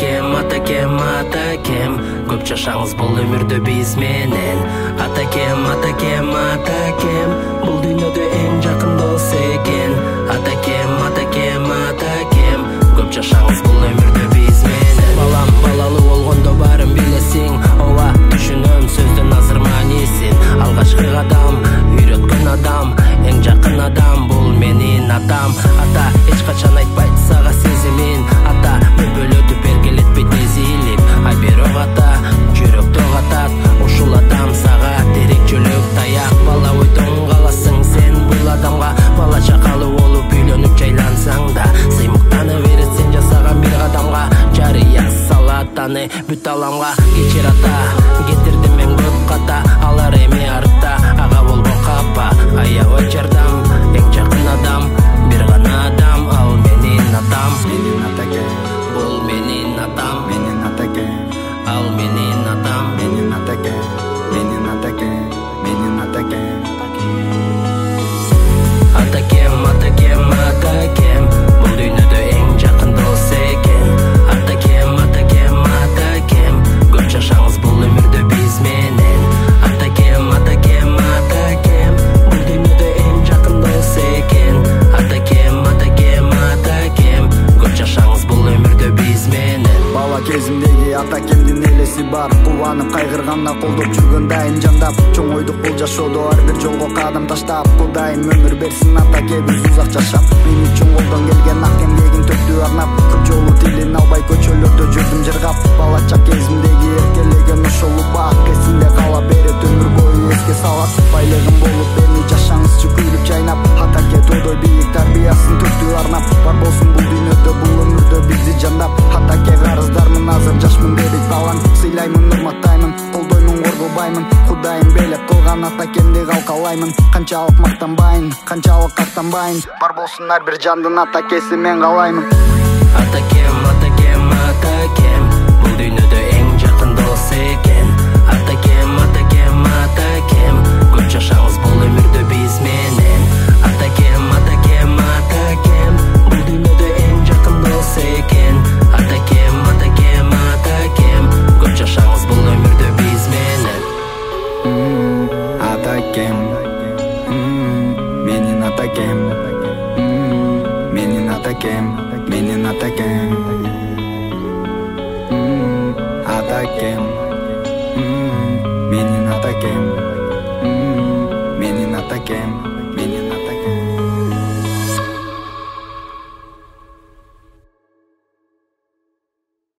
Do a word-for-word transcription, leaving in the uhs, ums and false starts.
Атакем, атакем, атакем, көп жашаңыз бул өмүрдө биз менен. Атакем, атакем, атакем, бул дүйнөдө эң жакын дос экен. Атакем, атакем, атакем, көп жашаңыз бул өмүрдө биз менен. Балам балалуу болгондо баарын билесиң, ооба түшүнөм сөздөн азыр маанисин. Алгачкы кадам үйрөткөн адам, эң жакын адам бул менин атам. Ата эч качан айтпайт сага сезимин, ата бөлөтүп эркелетпейт эзилип. Ай бирок ата жүрөктө катат, ушул адам сага терек жөлөк таяк. Бала ойдон каласың сен бул адамга, бала чакалуу болуп үйлөнүп жайлансаң да сыймыктанып берет сен жасаган бир кадамга. Жарыя салат аны бүт аламга. Кечир ата, кетирдим мен көп ката, алар эми артта, ага болбо капа. Аябай жардам, эң жакын адам, бир гана адам, ал менин атам. Менин атакем, Бул менин атам, менин атакем, ал менин атам. менин атакем, менин атакем, менин атакем. Атакем, атакем, атакем, бул дүйнөдө эң жакын дос экен. Атакем, атакем, атакем, көп жашаңыз бул өмүрдө биз менен. Атакем, атакем, атакем, бул дүйнөдө эң жакын дос экен. Атакем, атакем, атакем, көп жашаңыз бул өмүрдө биз менен. Бала кезимдеги атакемдин элеси бар, кубанып кайгырганда колдоп жүргөн дайым жандап. Чоң ойдук бул жашоодо ар бир жолго кадам таштап, Кудайым өмүр берсин атакебиз узак жашап. Мен үчүн колдон келген ак эмгегин төктү арнап, көп жолу тилин албай көчөлөрдө жүрдүм жыргап. Бала чак кезимдеги эркелеген ошол убак эсимде кала берет, өмүр бою эске салат. Байлыгым болуп эми жашаңызчы күлүп жайнап, атаке тодой бийик тарбиясын төктү арнап. Бар болсун бул дүйнөдө бул өмүрдө бизди жандап, атаке карыздармын азыр жашмын дедик балаң. Сыйлаймын, урматтаймын, колдоймун, коргобаймын, Кудайым белек кылган атакемди калкалаймын. Канчалык мактанбайын, канчалык каттанбайын, бар болсун ар бир жандын атакеси мен каалаймын. Атакем, атакем, атакем, бул дүйнөдө эң жакын дос экен. Атакем, атакем, атакем, көп жашаңыз бул өмүрдө биз менен. Атакем, атакем, атакем, бул дүйнөдө эң жакын дос экен. Атакем, атакем, атакем, көп жашаңыз бул өмүрдө биз менен. Атакем, менин атакем, менин атакем, менин атакем. Атакем, менин атакем, менин атакем.